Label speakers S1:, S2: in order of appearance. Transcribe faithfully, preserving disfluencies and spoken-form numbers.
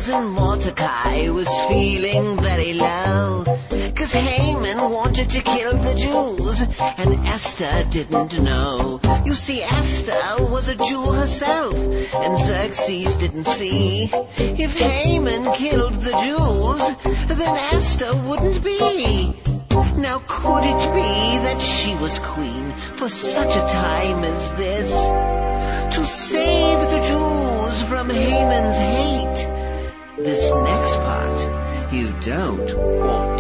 S1: cousin Mordecai was feeling very low, 'cause Haman wanted to kill the Jews, and Esther didn't know. You see, Esther was a Jew herself, and Xerxes didn't see. If Haman killed the Jews, then Esther wouldn't be. Now could it be that she was queen for such a time as this, to save the Jews from Haman's hate? This next part you don't want